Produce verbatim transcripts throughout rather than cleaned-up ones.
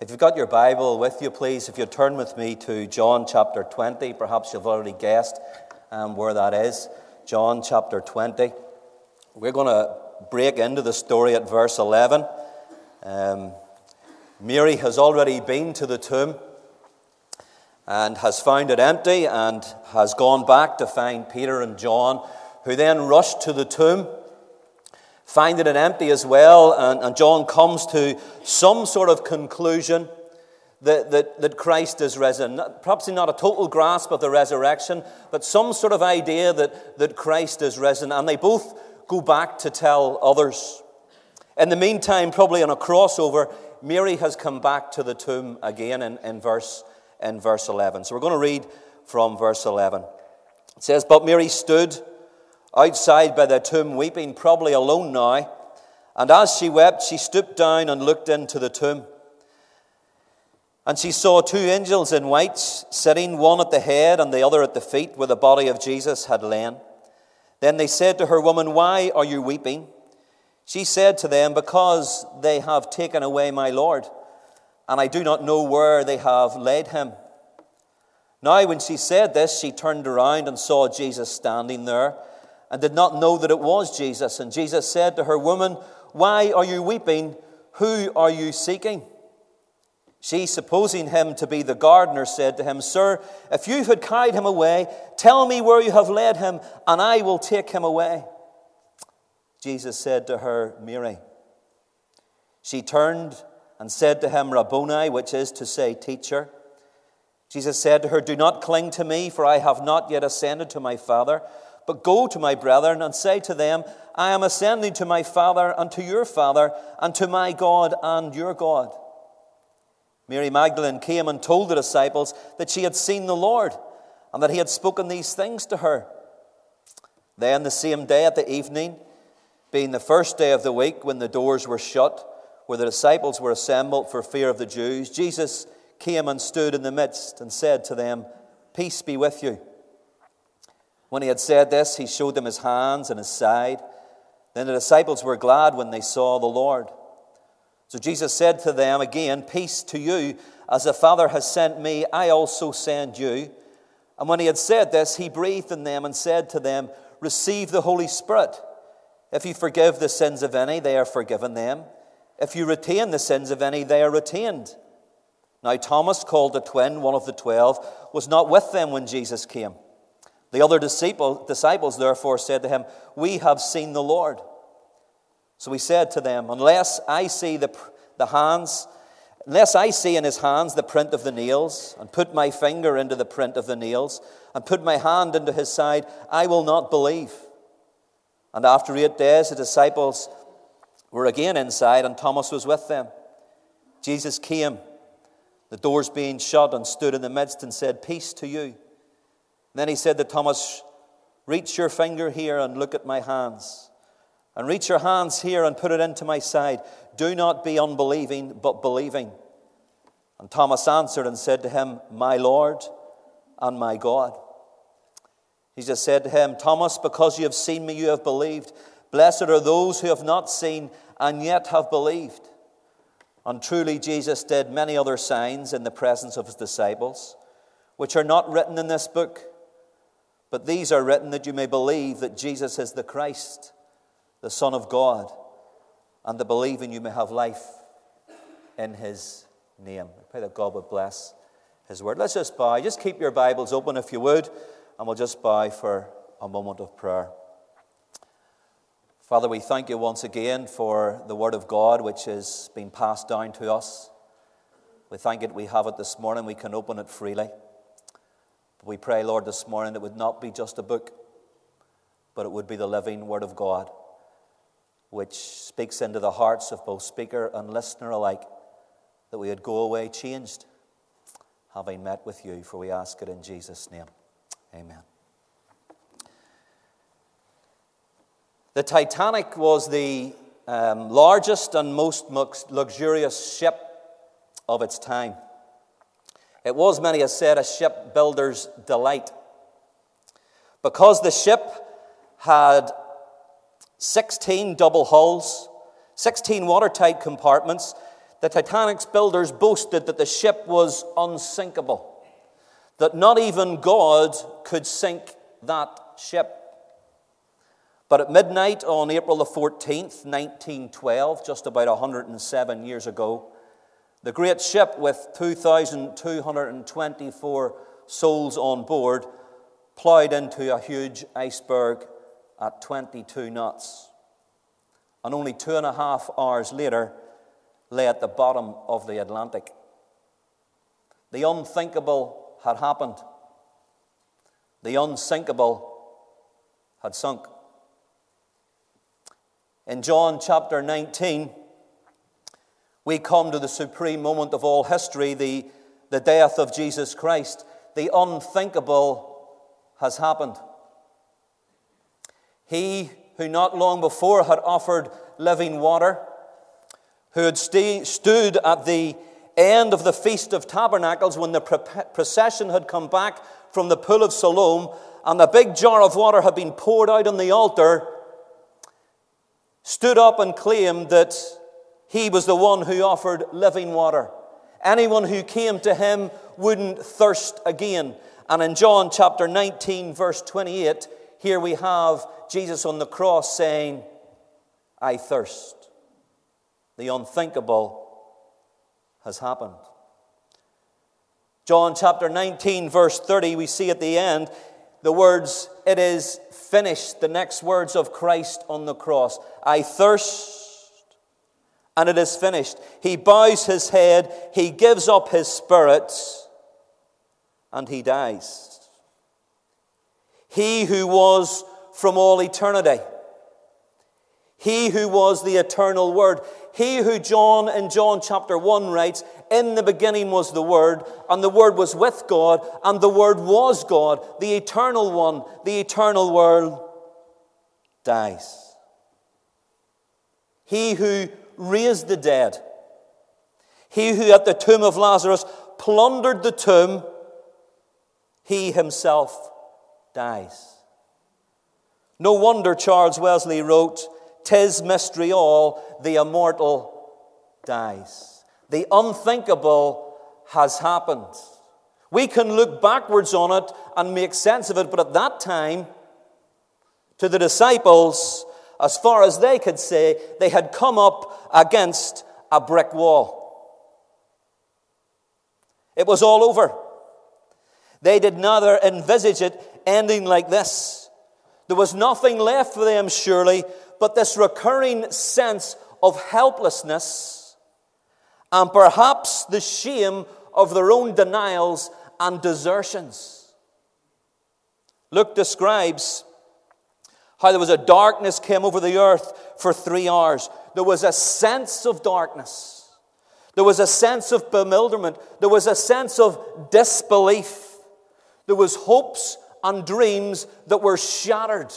If you've got your Bible with you, please, if you turn with me to John chapter twenty, perhaps you've already guessed um, where that is. John chapter twenty. We're going to break into the story at verse eleven. Um, Mary has already been to the tomb and has found it empty and has gone back to find Peter and John, who then rushed to the tomb, finding it empty as well, and, and John comes to some sort of conclusion that, that, that Christ is risen. Perhaps not a total grasp of the resurrection, but some sort of idea that, that Christ is risen, and they both go back to tell others. In the meantime, probably on a crossover, Mary has come back to the tomb again in, in, verse, in verse eleven. So we're going to read from verse eleven. It says, "But Mary stood outside by the tomb weeping," probably alone now. "And as she wept, she stooped down and looked into the tomb. And she saw two angels in white sitting, one at the head and the other at the feet, where the body of Jesus had lain. Then they said to her, 'Woman, why are you weeping?' She said to them, 'Because they have taken away my Lord, and I do not know where they have laid him.' Now when she said this, she turned around and saw Jesus standing there, and did not know that it was Jesus. And Jesus said to her, 'Woman, why are you weeping? Who are you seeking?' She, supposing him to be the gardener, said to him, 'Sir, if you had carried him away, tell me where you have laid him, and I will take him away.' Jesus said to her, 'Mary.' She turned and said to him, 'Rabboni,' which is to say, Teacher. Jesus said to her, 'Do not cling to me, for I have not yet ascended to my Father. But go to my brethren and say to them, I am ascending to my Father and to your Father, and to my God and your God.' Mary Magdalene came and told the disciples that she had seen the Lord, and that he had spoken these things to her. Then the same day at the evening, being the first day of the week, when the doors were shut, where the disciples were assembled for fear of the Jews, Jesus came and stood in the midst and said to them, 'Peace be with you.' When he had said this, he showed them his hands and his side. Then the disciples were glad when they saw the Lord. So Jesus said to them again, 'Peace to you. As the Father has sent me, I also send you.' And when he had said this, he breathed on them and said to them, 'Receive the Holy Spirit. If you forgive the sins of any, they are forgiven them. If you retain the sins of any, they are retained.' Now Thomas, called the twin, one of the twelve, was not with them when Jesus came. The other disciples therefore said to him, 'We have seen the Lord.' So he said to them, 'Unless I see the, the hands, unless I see in his hands the print of the nails, and put my finger into the print of the nails, and put my hand into his side, I will not believe.' And after eight days the disciples were again inside, and Thomas was with them. Jesus came, the doors being shut, and stood in the midst and said, 'Peace to you.' Then he said to Thomas, 'Reach your finger here and look at my hands. And reach your hands here and put it into my side. Do not be unbelieving, but believing.' And Thomas answered and said to him, 'My Lord and my God.' Jesus said to him, 'Thomas, because you have seen me, you have believed. Blessed are those who have not seen and yet have believed.' And truly Jesus did many other signs in the presence of his disciples, which are not written in this book. But these are written that you may believe that Jesus is the Christ, the Son of God, and that believing you may have life in his name." I pray that God would bless his word. Let's just bow. Just keep your Bibles open if you would, and we'll just bow for a moment of prayer. Father, we thank you once again for the word of God which has been passed down to us. We thank you that we have it this morning. We can open it freely. But we pray, Lord, this morning it would not be just a book, but it would be the living word of God, which speaks into the hearts of both speaker and listener alike, that we would go away changed, having met with you, for we ask it in Jesus' name. Amen. The Titanic was the um, largest and most luxurious ship of its time. It was, many have said, a shipbuilder's delight. Because the ship had sixteen double hulls, sixteen watertight compartments, the Titanic's builders boasted that the ship was unsinkable, that not even God could sink that ship. But at midnight on April the fourteenth, nineteen twelve, just about one hundred seven years ago, the great ship with two thousand two hundred twenty-four souls on board ploughed into a huge iceberg at twenty-two knots. And only two and a half hours later, lay at the bottom of the Atlantic. The unthinkable had happened. The unsinkable had sunk. In John chapter nineteen, we come to the supreme moment of all history, the, the death of Jesus Christ. The unthinkable has happened. He who not long before had offered living water, who had st- stood at the end of the Feast of Tabernacles when the procession had come back from the pool of Siloam and the big jar of water had been poured out on the altar, stood up and claimed that he was the one who offered living water. Anyone who came to him wouldn't thirst again. And in John chapter nineteen, verse twenty-eight, here we have Jesus on the cross saying, I thirst. The unthinkable has happened. John chapter nineteen, verse thirty, we see at the end the words, it is finished, the next words of Christ on the cross. I thirst, and it is finished. He bows his head, he gives up his spirit, and he dies. He who was from all eternity, he who was the eternal Word, he who John in John chapter one writes, in the beginning was the Word, and the Word was with God, and the Word was God, the eternal one, the eternal Word, dies. He who raised the dead, he who at the tomb of Lazarus plundered the tomb, he himself dies. No wonder Charles Wesley wrote, "'Tis mystery all, the immortal dies." The unthinkable has happened. We can look backwards on it and make sense of it, but at that time, to the disciples, as far as they could say, they had come up against a brick wall. It was all over. They did neither envisage it ending like this. There was nothing left for them, surely, but this recurring sense of helplessness and perhaps the shame of their own denials and desertions. Luke describes how there was a darkness came over the earth for three hours. There was a sense of darkness. There was a sense of bewilderment. There was a sense of disbelief. There was hopes and dreams that were shattered.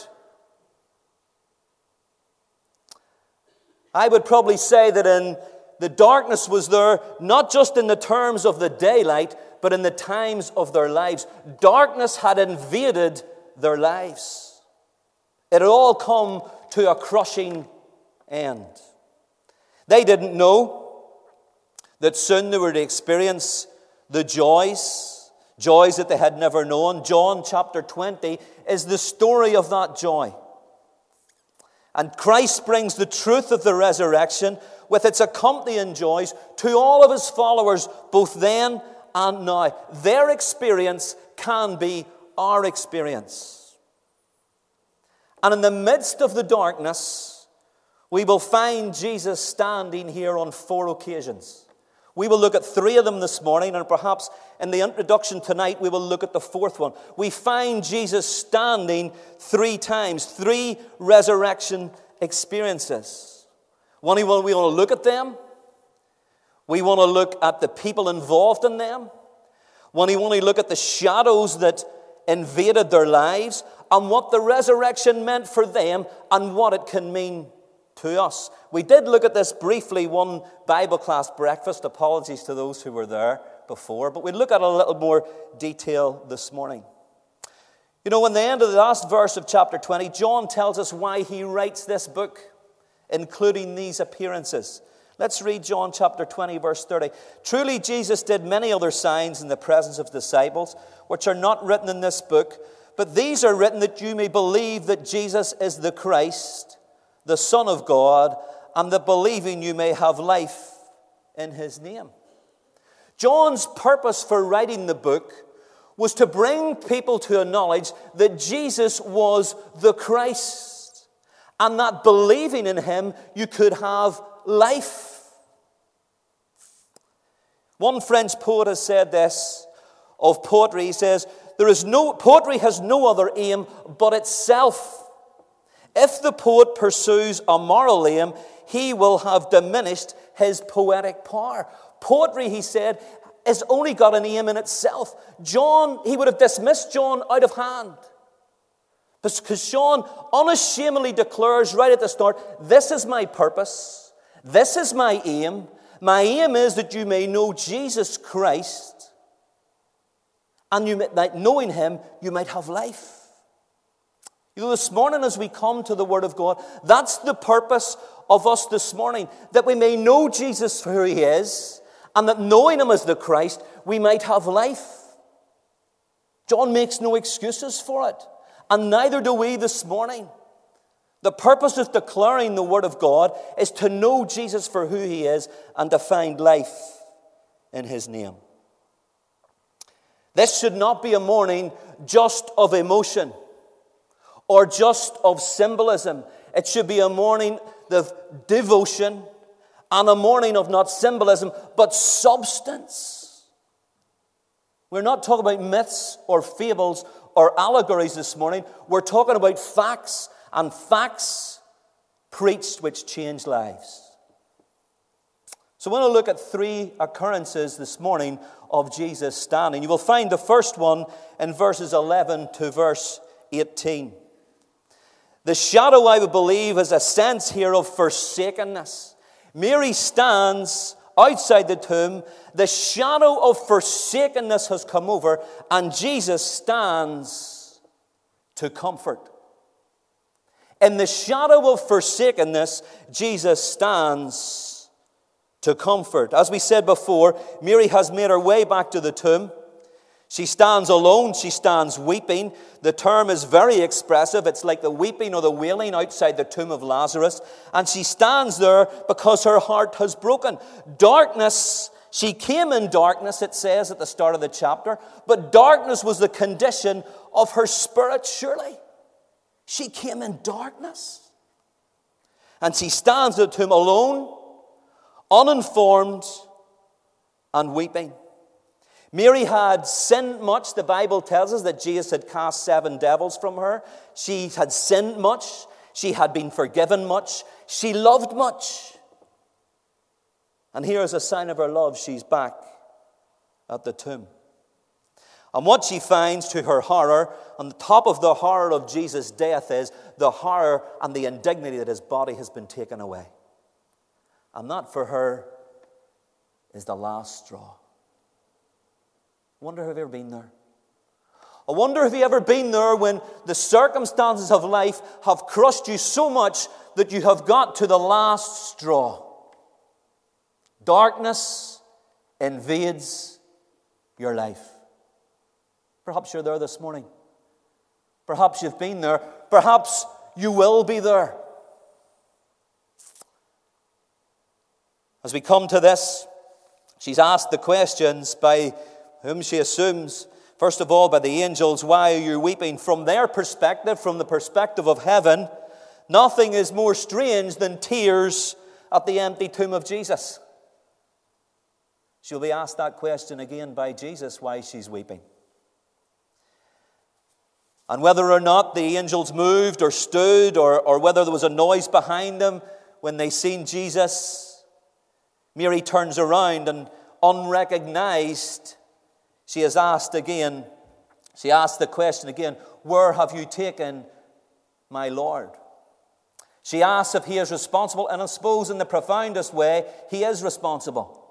I would probably say that in the darkness was there, not just in the terms of the daylight, but in the times of their lives. Darkness had invaded their lives. It had all come to a crushing end. They didn't know that soon they were to experience the joys, joys that they had never known. John chapter twenty is the story of that joy. And Christ brings the truth of the resurrection with its accompanying joys to all of his followers, both then and now. Their experience can be our experience. And in the midst of the darkness, we will find Jesus standing here on four occasions. We will look at three of them this morning, and perhaps in the introduction tonight, we will look at the fourth one. We find Jesus standing three times, three resurrection experiences. One, we want to look at them. We want to look at the people involved in them. One, we want to look at the shadows that invaded their lives and what the resurrection meant for them and what it can mean to us. We did look at this briefly one Bible class breakfast. Apologies to those who were there before, but we'll look at it a little more detail this morning. You know, in the end of the last verse of chapter twenty, John tells us why he writes this book, including these appearances. Let's read John chapter twenty, verse thirty. Truly Jesus did many other signs in the presence of disciples, which are not written in this book, but these are written that you may believe that Jesus is the Christ, the Son of God, and that believing you may have life in his name. John's purpose for writing the book was to bring people to a knowledge that Jesus was the Christ, and that believing in him you could have life. One French poet has said this of poetry. He says, There is no poetry has no other aim but itself. If the poet pursues a moral aim, he will have diminished his poetic power. Poetry, he said, has only got an aim in itself. John, he would have dismissed John out of hand. Because John unashamedly declares right at the start, this is my purpose. This is my aim. My aim is that you may know Jesus Christ, and you might, knowing him, you might have life. You know, this morning as we come to the Word of God, that's the purpose of us this morning, that we may know Jesus for who he is, and that knowing him as the Christ, we might have life. John makes no excuses for it, and neither do we this morning. The purpose of declaring the Word of God is to know Jesus for who he is and to find life in his name. This should not be a morning just of emotion or just of symbolism. It should be a morning of devotion and a morning of not symbolism but substance. We're not talking about myths or fables or allegories this morning. We're talking about facts, and facts preached which change lives. So we're going to look at three occurrences this morning of Jesus standing. You will find the first one in verses eleven to verse eighteen. The shadow, I would believe, is a sense here of forsakenness. Mary stands outside the tomb. The shadow of forsakenness has come over, and Jesus stands to comfort. In the shadow of forsakenness, Jesus stands to comfort. As we said before, Mary has made her way back to the tomb. She stands alone. She stands weeping. The term is very expressive. It's like the weeping or the wailing outside the tomb of Lazarus. And she stands there because her heart has broken. Darkness, she came in darkness, it says at the start of the chapter. But darkness was the condition of her spirit, surely. She came in darkness. And she stands at the tomb alone, uninformed, and weeping. Mary had sinned much. The Bible tells us that Jesus had cast seven devils from her. She had sinned much. She had been forgiven much. She loved much. And here is a sign of her love. She's back at the tomb. And what she finds, to her horror, on the top of the horror of Jesus' death, is the horror and the indignity that his body has been taken away. And that for her is the last straw. I wonder have you ever been there? I wonder have you ever been there when the circumstances of life have crushed you so much that you have got to the last straw. Darkness invades your life. Perhaps you're there this morning. Perhaps you've been there. Perhaps you will be there. As we come to this, she's asked the questions by whom she assumes, first of all, by the angels, why are you weeping? From their perspective, from the perspective of heaven, nothing is more strange than tears at the empty tomb of Jesus. She'll be asked that question again by Jesus, why she's weeping. And whether or not the angels moved or stood, or, or whether there was a noise behind them when they seen Jesus, Mary turns around and unrecognized, she is asked again, she asked the question again, where have you taken my Lord? She asks if he is responsible, and I suppose in the profoundest way, he is responsible.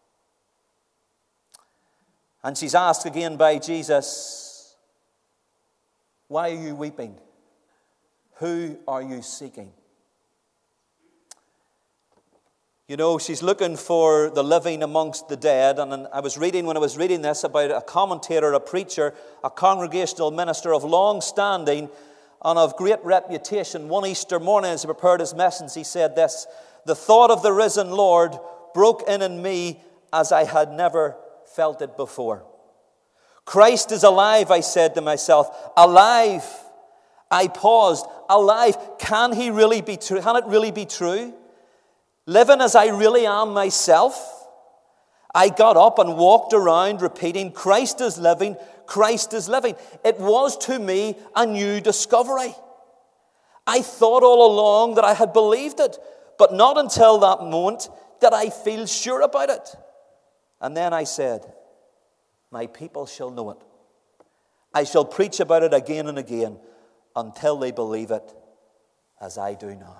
And she's asked again by Jesus, why are you weeping? Who are you seeking? You know, she's looking for the living amongst the dead. And I was reading, when I was reading this, about a commentator, a preacher, a congregational minister of long standing and of great reputation. One Easter morning, as he prepared his message, he said this: "The thought of the risen Lord broke in in me as I had never felt it before. Christ is alive, I said to myself. Alive." I paused. Alive. Can he really be true? Can it really be true? Living as I really am myself. I got up and walked around repeating, "Christ is living, Christ is living." It was to me a new discovery. I thought all along that I had believed it, but not until that moment did I feel sure about it. And then I said, "My people shall know it. I shall preach about it again and again until they believe it as I do now."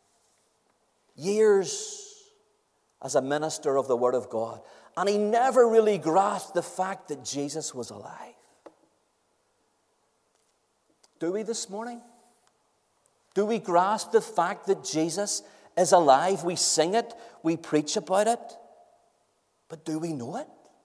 Years as a minister of the Word of God, and he never really grasped the fact that Jesus was alive. Do we this morning? Do we grasp the fact that Jesus is alive? We sing it, we preach about it, but do we know it?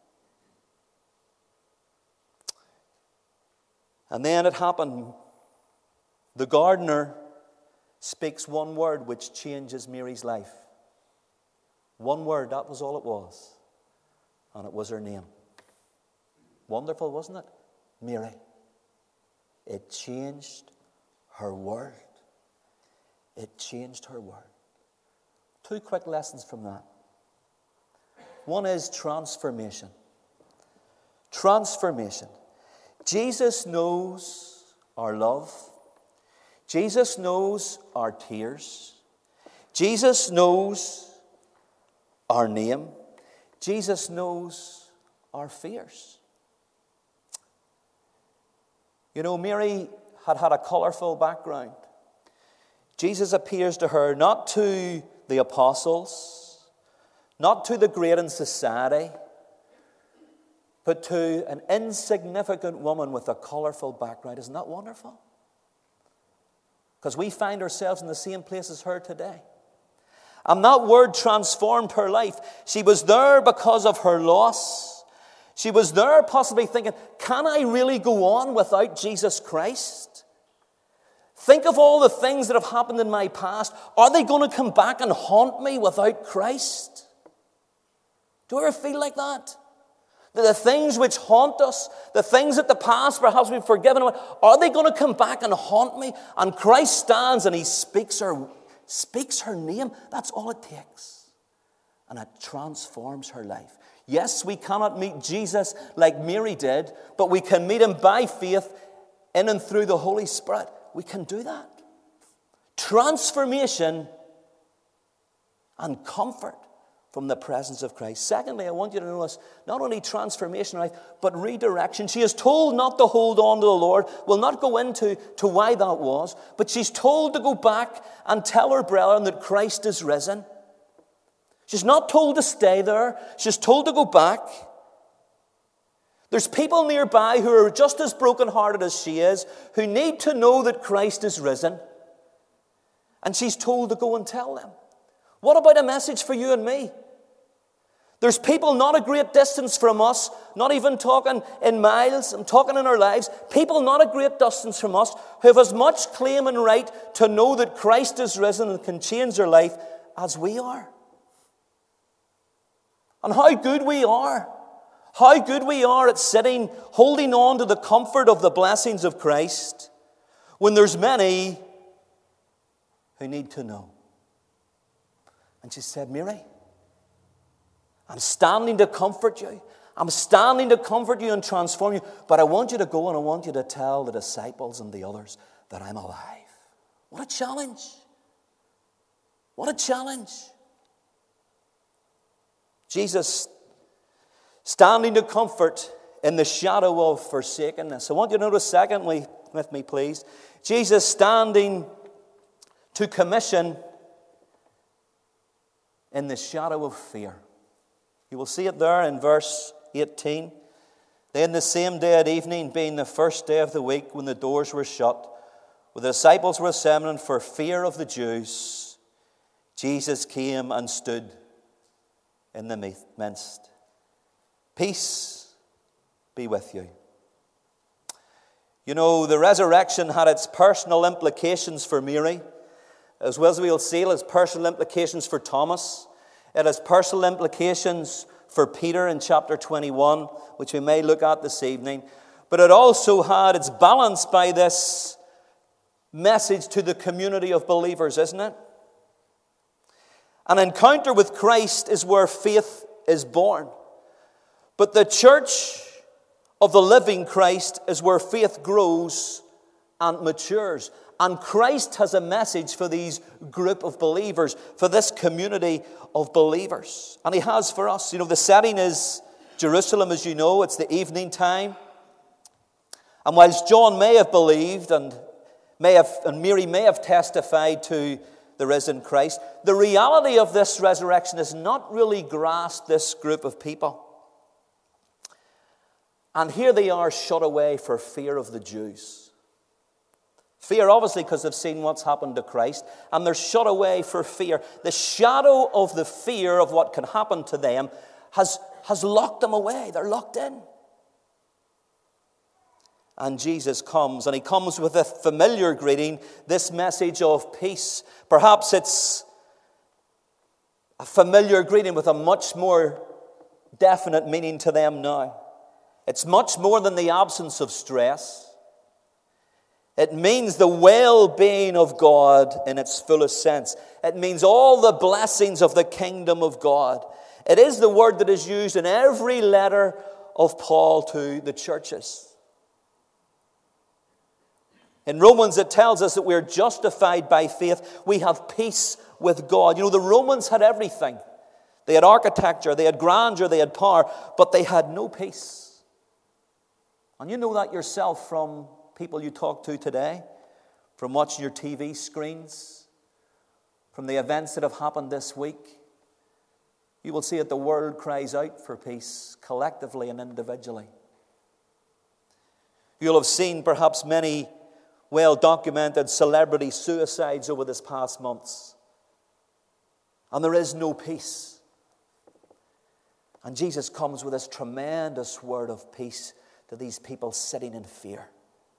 And then it happened. The gardener speaks one word which changes Mary's life. One word, that was all it was. And it was her name. Wonderful, wasn't it? Mary. It changed her world. It changed her world. Two quick lessons from that. One is transformation. Transformation. Jesus knows our love. Jesus knows our tears. Jesus knows our name. Jesus knows our fears. You know, Mary had had a colourful background. Jesus appears to her not to the apostles, not to the great in society, but to an insignificant woman with a colourful background. Isn't that wonderful? Because we find ourselves in the same place as her today. And that word transformed her life. She was there because of her loss. She was there possibly thinking, can I really go on without Jesus Christ? Think of all the things that have happened in my past. Are they going to come back and haunt me without Christ? Do you ever feel like that? That the things which haunt us, the things that the past perhaps we've forgiven about, are they going to come back and haunt me? And Christ stands and he speaks her, speaks her name. That's all it takes. And it transforms her life. Yes, we cannot meet Jesus like Mary did, but we can meet him by faith in and through the Holy Spirit. We can do that. Transformation and comfort from the presence of Christ. Secondly, I want you to notice not only transformation, right, but redirection. She is told not to hold on to the Lord. We'll not go into to why that was, but she's told to go back and tell her brethren that Christ is risen. She's not told to stay there. She's told to go back. There's people nearby who are just as brokenhearted as she is, who need to know that Christ is risen. And she's told to go and tell them. What about a message for you and me? There's people not a great distance from us, not even talking in miles, I'm talking in our lives, people not a great distance from us who have as much claim and right to know that Christ is risen and can change their life as we are. And how good we are. How good we are at sitting, holding on to the comfort of the blessings of Christ when there's many who need to know. And she said, Mary, I'm standing to comfort you. I'm standing to comfort you and transform you. But I want you to go and I want you to tell the disciples and the others that I'm alive. What a challenge. What a challenge. Jesus standing to comfort in the shadow of forsakenness. I want you to notice secondly with me, please. Jesus standing to commission in the shadow of fear. You will see it there in verse eighteen. Then the same day at evening, being the first day of the week, when the doors were shut, when the disciples were assembling for fear of the Jews, Jesus came and stood in the midst. Peace be with you. You know, the resurrection had its personal implications for Mary, as well as we'll see, it has personal implications for Thomas. It has personal implications for Peter in chapter twenty-one, which we may look at this evening. But it also had, it's balanced by this message to the community of believers, isn't it? An encounter with Christ is where faith is born. But the church of the living Christ is where faith grows and matures. And Christ has a message for these group of believers, for this community of believers. And he has for us. You know, the setting is Jerusalem, as you know. It's the evening time. And whilst John may have believed and may have, and Mary may have testified to the risen Christ, the reality of this resurrection has not really grasped this group of people. And here they are shut away for fear of the Jews. Fear, obviously, because they've seen what's happened to Christ. And they're shut away for fear. The shadow of the fear of what can happen to them has, has locked them away. They're locked in. And Jesus comes, and he comes with a familiar greeting, this message of peace. Perhaps it's a familiar greeting with a much more definite meaning to them now. It's much more than the absence of stress. It means the well-being of God in its fullest sense. It means all the blessings of the kingdom of God. It is the word that is used in every letter of Paul to the churches. In Romans, it tells us that we are justified by faith. We have peace with God. You know, the Romans had everything. They had architecture, they had grandeur, they had power, but they had no peace. And you know that yourself from people you talk to today, from watching your T V screens, from the events that have happened this week. You will see that the world cries out for peace, collectively and individually. You'll have seen perhaps many well-documented celebrity suicides over this past months. And there is no peace. And Jesus comes with this tremendous word of peace to these people sitting in fear.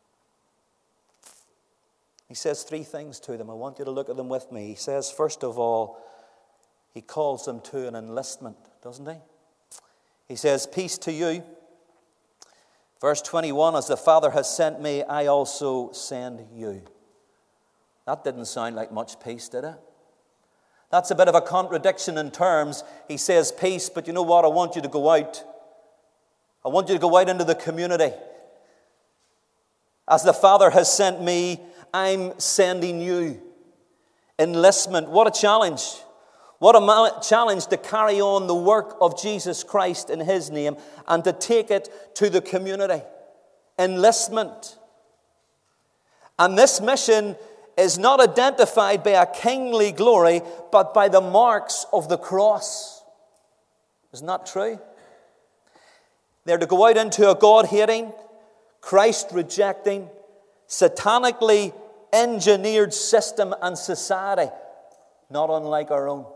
He says three things to them. I want you to look at them with me. He says, first of all, he calls them to an enlistment, doesn't he? He says, peace to you. Verse twenty-one, as the Father has sent me, I also send you. That didn't sound like much peace, did it? That's a bit of a contradiction in terms. He says peace, but you know what? I want you to go out. I want you to go out into the community. As the Father has sent me, I'm sending you. Enlistment. What a challenge. What a challenge to carry on the work of Jesus Christ in his name and to take it to the community. Enlistment. And this mission is not identified by a kingly glory, but by the marks of the cross. Isn't that true? They're to go out into a God-hating, Christ-rejecting, satanically engineered system and society, not unlike our own.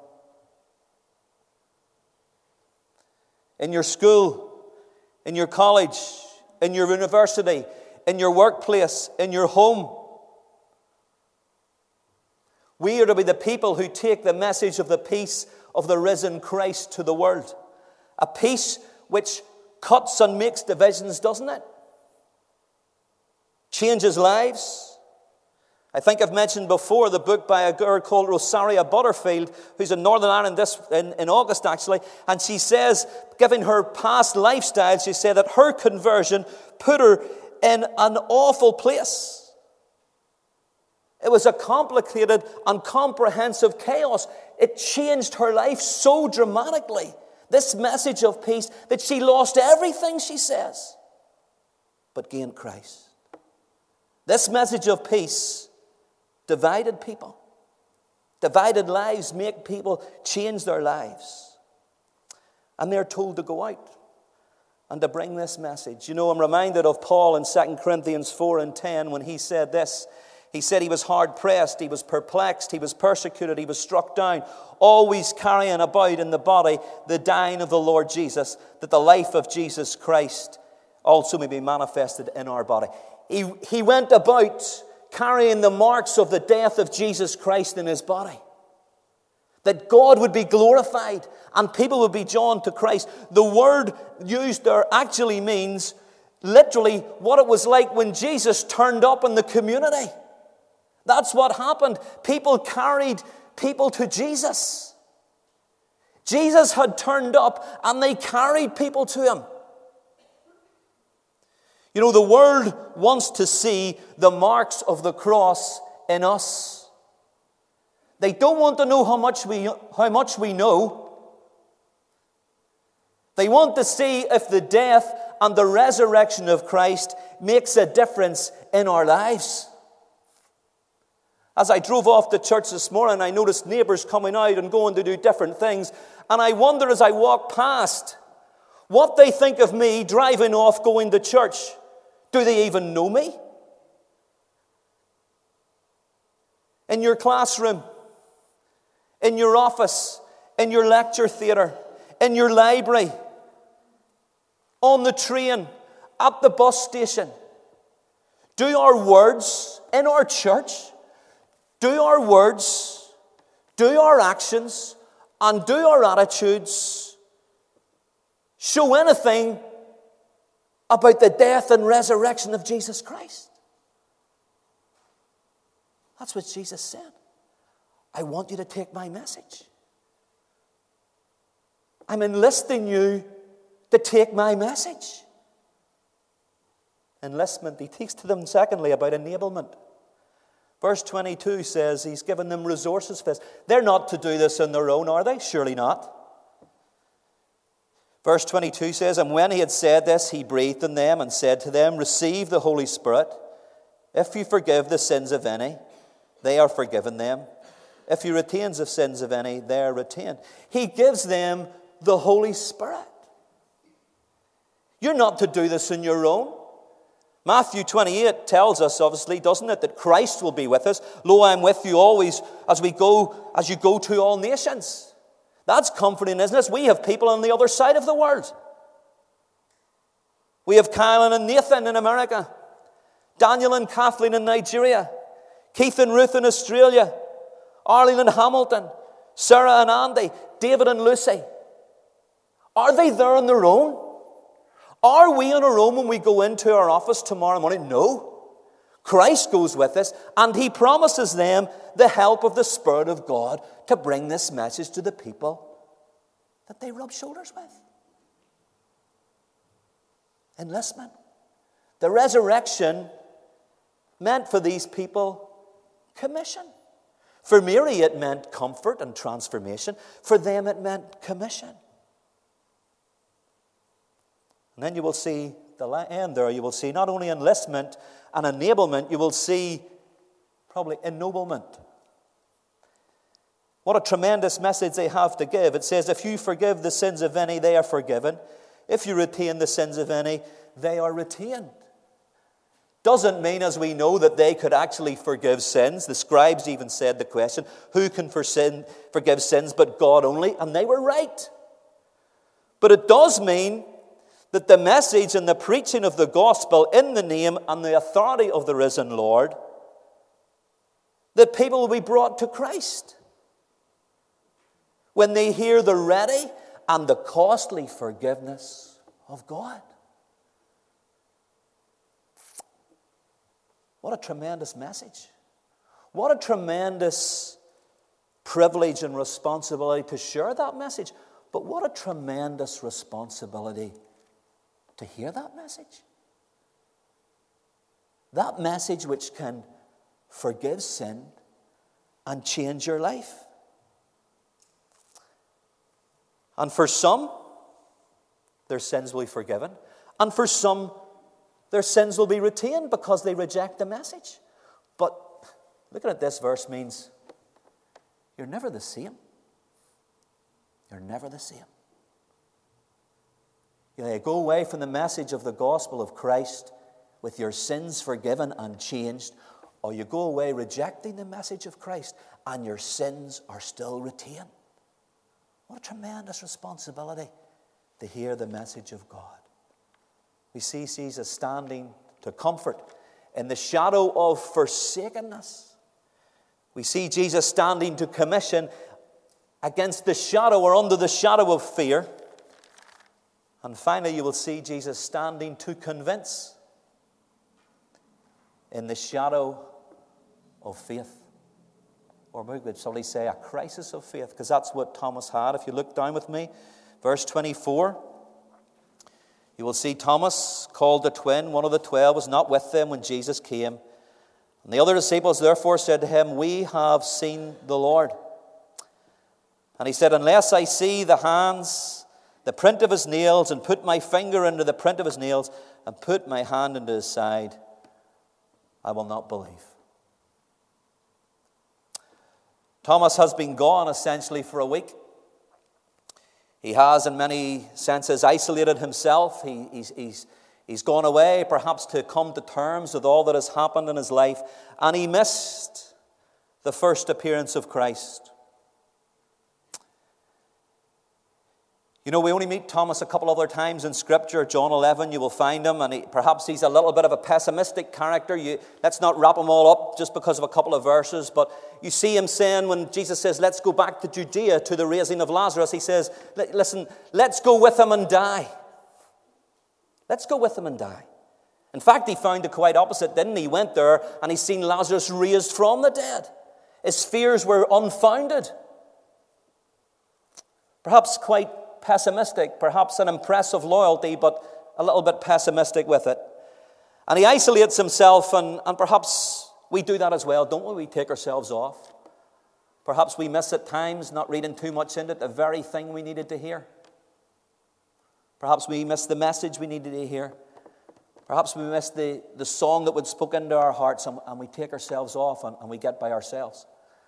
In your school, in your college, in your university, in your workplace, in your home, we are to be the people who take the message of the peace of the risen Christ to the world. A peace which cuts and makes divisions, doesn't it? Changes lives. I think I've mentioned before the book by a girl called Rosaria Butterfield, who's in Northern Ireland this, in, in August actually, and she says, given her past lifestyle, she said that her conversion put her in an awful place. It was a complicated and comprehensive chaos. It changed her life so dramatically, this message of peace, that she lost everything, she says, but gained Christ. This message of peace divided people. Divided lives make people change their lives. And they're told to go out and to bring this message. You know, I'm reminded of Paul in Second Corinthians four and ten when he said this. He said he was hard-pressed, he was perplexed, he was persecuted, he was struck down, always carrying about in the body the dying of the Lord Jesus, that the life of Jesus Christ also may be manifested in our body. He, he went about carrying the marks of the death of Jesus Christ in his body. That God would be glorified and people would be drawn to Christ. The word used there actually means literally what it was like when Jesus turned up in the community. That's what happened. People carried people to Jesus. Jesus had turned up and they carried people to him. You know, the world wants to see the marks of the cross in us. They don't want to know how much we, how much we know. They want to see if the death and the resurrection of Christ makes a difference in our lives. As I drove off to church this morning, I noticed neighbours coming out and going to do different things. And I wonder as I walk past what they think of me driving off going to church. Do they even know me? In your classroom, in your office, in your lecture theatre, in your library, on the train, at the bus station, do our words in our church, do our words, do our actions, and do our attitudes show anything about the death and resurrection of Jesus Christ? That's what Jesus said. I want you to take my message. I'm enlisting you to take my message. Enlistment. He speaks to them, secondly, about enablement. Verse twenty-two says he's given them resources for this. They're not to do this on their own, are they? Surely not. Verse twenty-two says, and when he had said this, he breathed on them and said to them, receive the Holy Spirit. If you forgive the sins of any, they are forgiven them. If you retain the sins of any, they are retained. He gives them the Holy Spirit. You're not to do this on your own. Matthew twenty-eight tells us, obviously, doesn't it, that Christ will be with us. Lo, I am with you always as we go, as you go to all nations. That's comforting, isn't it? We have people on the other side of the world. We have Kyle and Nathan in America, Daniel and Kathleen in Nigeria, Keith and Ruth in Australia, Arlene and Hamilton, Sarah and Andy, David and Lucy. Are they there on their own? Are we on our own when we go into our office tomorrow morning? No. Christ goes with us, and he promises them the help of the Spirit of God to bring this message to the people that they rub shoulders with. Enlistment. The resurrection meant for these people commission. For Mary it meant comfort and transformation. For them it meant commission. And then you will see the end there, you will see not only enlistment and enablement, you will see probably ennoblement. What a tremendous message they have to give. It says, if you forgive the sins of any, they are forgiven. If you retain the sins of any, they are retained. Doesn't mean, as we know, that they could actually forgive sins. The scribes even said the question, who can for sin, forgive sins but God only? And they were right. But it does mean that the message and the preaching of the gospel in the name and the authority of the risen Lord, that people will be brought to Christ when they hear the ready and the costly forgiveness of God. What a tremendous message. What a tremendous privilege and responsibility to share that message. But what a tremendous responsibility to hear that message. That message which can forgive sin and change your life. And for some, their sins will be forgiven. And for some, their sins will be retained because they reject the message. But looking at this verse means you're never the same. You're never the same. You go away from the message of the gospel of Christ with your sins forgiven and changed, or you go away rejecting the message of Christ and your sins are still retained. What a tremendous responsibility to hear the message of God. We see Jesus standing to comfort in the shadow of forsakenness. We see Jesus standing to commission against the shadow or under the shadow of fear. And finally, you will see Jesus standing to convince in the shadow of faith. Or we could probably say a crisis of faith, because that's what Thomas had. If you look down with me, verse twenty-four, you will see Thomas, called the twin, one of the twelve, was not with them when Jesus came. And the other disciples therefore said to him, "We have seen the Lord." And he said, "Unless I see the hands, the print of his nails, and put my finger into the print of his nails, and put my hand into his side, I will not believe." Thomas has been gone essentially for a week. He has, in many senses, isolated himself. He, he's, he's, he's gone away, perhaps to come to terms with all that has happened in his life. And he missed the first appearance of Christ. You know, we only meet Thomas a couple other times in Scripture. John eleven, you will find him, and he, perhaps he's a little bit of a pessimistic character. You, let's not wrap him all up just because of a couple of verses, but you see him saying, when Jesus says, "Let's go back to Judea to the raising of Lazarus," he says, listen, let's go with him and die. Let's go with him and die. In fact, he found the quite opposite, didn't he? He went there and he's seen Lazarus raised from the dead. His fears were unfounded. Perhaps quite pessimistic, perhaps an impressive loyalty, but a little bit pessimistic with it. And he isolates himself, and, and perhaps we do that as well, don't we? We take ourselves off. Perhaps we miss at times, not reading too much into it, the very thing we needed to hear. Perhaps we miss the message we needed to hear. Perhaps we miss the, the song that would spoke into our hearts, and, and we take ourselves off and, and we get by ourselves.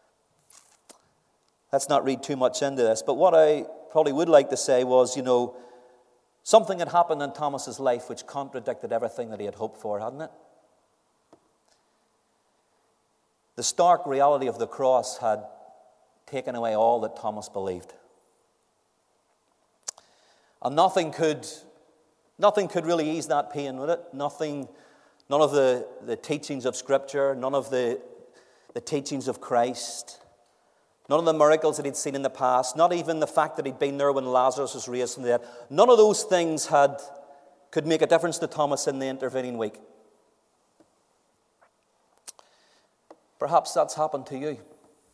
Let's not read too much into this, but what I probably would like to say was, you know, something had happened in Thomas's life which contradicted everything that he had hoped for, hadn't it? The stark reality of the cross had taken away all that Thomas believed. And nothing could, nothing could really ease that pain, would it? Nothing, none of the, the teachings of Scripture, none of the, the teachings of Christ, none of the miracles that he'd seen in the past, not even the fact that he'd been there when Lazarus was raised from the dead. None of those things had could make a difference to Thomas in the intervening week. Perhaps that's happened to you.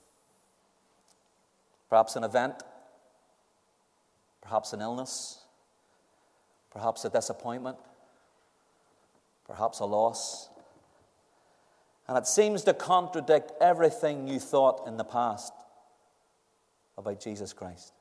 Perhaps an event, perhaps an illness, perhaps a disappointment, perhaps a loss. And it seems to contradict everything you thought in the past about Jesus Christ.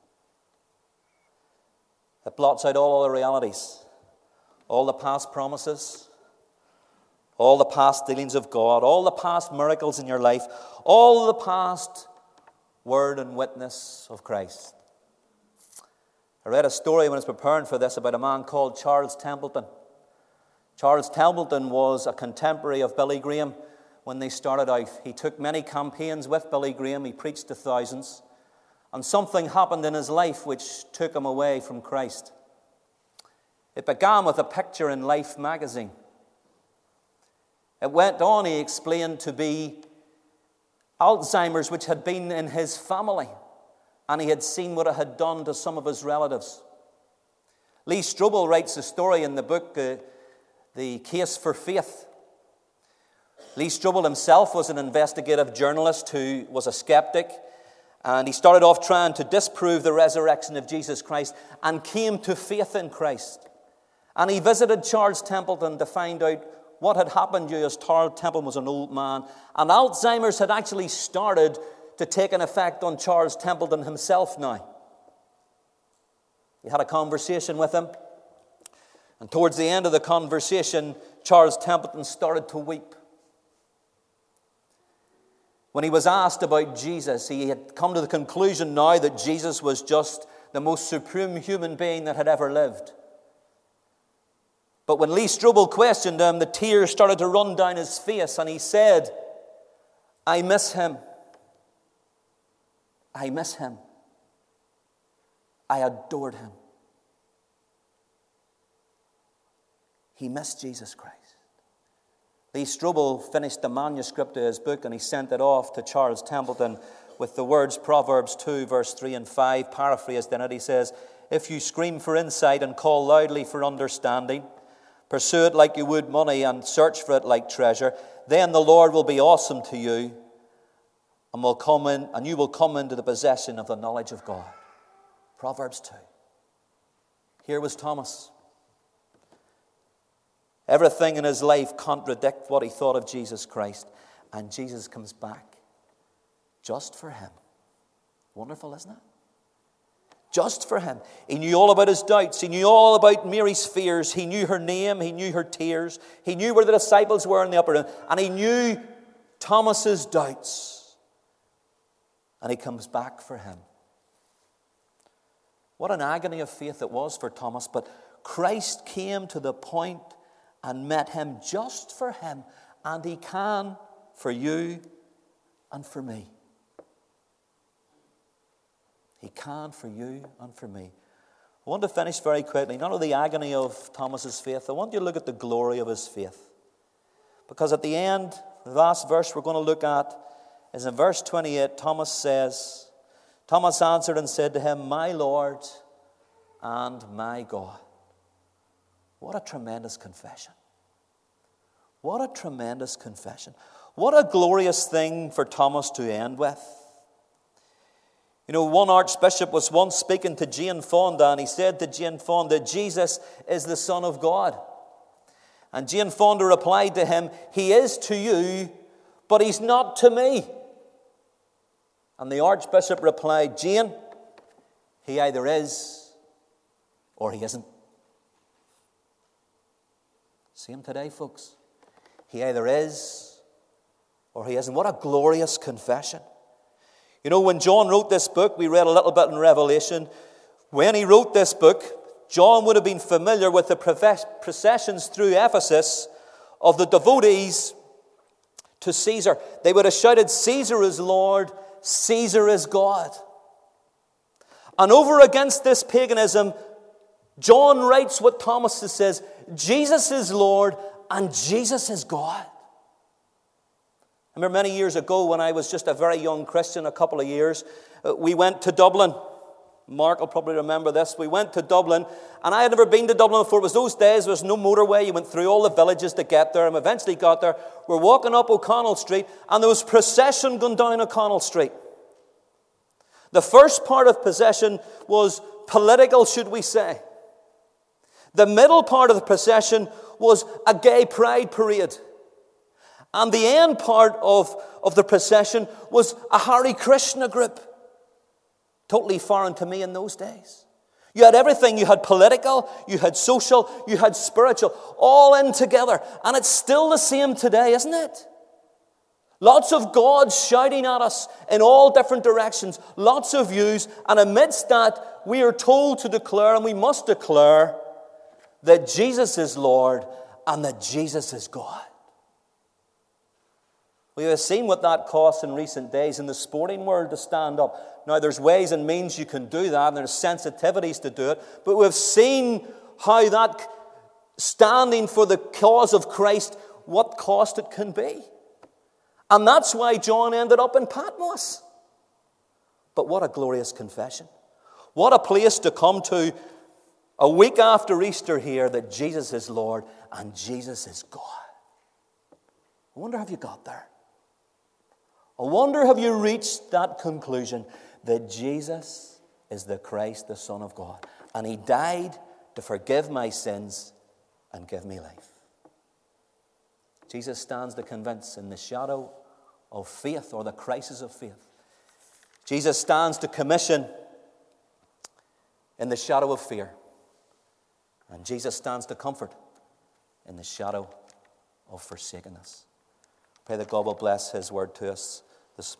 It blots out all other realities, all the past promises, all the past dealings of God, all the past miracles in your life, all the past word and witness of Christ. I read a story when I was preparing for this about a man called Charles Templeton. Charles Templeton was a contemporary of Billy Graham when they started out. He took many campaigns with Billy Graham. He preached to thousands. And something happened in his life which took him away from Christ. It began with a picture in Life magazine. It went on, he explained, to be Alzheimer's, which had been in his family, and he had seen what it had done to some of his relatives. Lee Strobel writes a story in the book, uh, The Case for Faith. Lee Strobel himself was an investigative journalist who was a skeptic, and he started off trying to disprove the resurrection of Jesus Christ and came to faith in Christ. And he visited Charles Templeton to find out what had happened to you, as Charles Templeton was an old man. And Alzheimer's had actually started to take an effect on Charles Templeton himself now. He had a conversation with him. And towards the end of the conversation, Charles Templeton started to weep. When he was asked about Jesus, he had come to the conclusion now that Jesus was just the most supreme human being that had ever lived. But when Lee Strobel questioned him, the tears started to run down his face, and he said, I miss him. I miss him. I adored him. He missed Jesus Christ. Lee Strobel finished the manuscript of his book and he sent it off to Charles Templeton with the words Proverbs two, verse three and five, paraphrased in it. He says, if you scream for insight and call loudly for understanding, pursue it like you would money and search for it like treasure, then the Lord will be awesome to you and will come in, and you will come into the possession of the knowledge of God. Proverbs two. Here was Thomas. Everything in his life contradicted what he thought of Jesus Christ. And Jesus comes back just for him. Wonderful, isn't it? Just for him. He knew all about his doubts. He knew all about Mary's fears. He knew her name. He knew her tears. He knew where the disciples were in the upper room. And he knew Thomas's doubts. And he comes back for him. What an agony of faith it was for Thomas. But Christ came to the point and met him just for him. And he can for you and for me. He can for you and for me. I want to finish very quickly, not of the agony of Thomas's faith. I want you to look at the glory of his faith. Because at the end, the last verse we're going to look at is in verse twenty-eight. Thomas says, Thomas answered and said to him, my Lord and my God. What a tremendous confession. What a tremendous confession. What a glorious thing for Thomas to end with. You know, one archbishop was once speaking to Jane Fonda, and he said to Jane Fonda, Jesus is the Son of God. And Jane Fonda replied to him, he is to you, but he's not to me. And the archbishop replied, Jane, he either is or he isn't. Same today, folks. He either is or he isn't. What a glorious confession. You know, when John wrote this book, we read a little bit in Revelation. When he wrote this book, John would have been familiar with the processions through Ephesus of the devotees to Caesar. They would have shouted, Caesar is Lord, Caesar is God. And over against this paganism, John writes what Thomas says, Jesus is Lord and Jesus is God. I remember many years ago when I was just a very young Christian, a couple of years, we went to Dublin. Mark will probably remember this. We went to Dublin, and I had never been to Dublin before. It was those days, there was no motorway. You went through all the villages to get there, and eventually got there. We're walking up O'Connell Street, and there was procession going down O'Connell Street. The first part of procession was political, should we say. The middle part of the procession was a gay pride parade. And the end part of, of the procession was a Hare Krishna group. Totally foreign to me in those days. You had everything. You had political, you had social, you had spiritual, all in together. And it's still the same today, isn't it? Lots of gods shouting at us in all different directions. Lots of views. And amidst that, we are told to declare, and we must declare, that Jesus is Lord and that Jesus is God. We have seen what that costs in recent days in the sporting world to stand up. Now, there's ways and means you can do that, and there's sensitivities to do it. But we've seen how that standing for the cause of Christ, what cost it can be. And that's why John ended up in Patmos. But what a glorious confession. What a place to come to a week after Easter here, that Jesus is Lord and Jesus is God. I wonder, have you got there? I wonder, have you reached that conclusion that Jesus is the Christ, the Son of God, and He died to forgive my sins and give me life. Jesus stands to convince in the shadow of faith, or the crisis of faith. Jesus stands to commission in the shadow of fear. And Jesus stands to comfort in the shadow of forsakenness. Pray that God will bless His word to us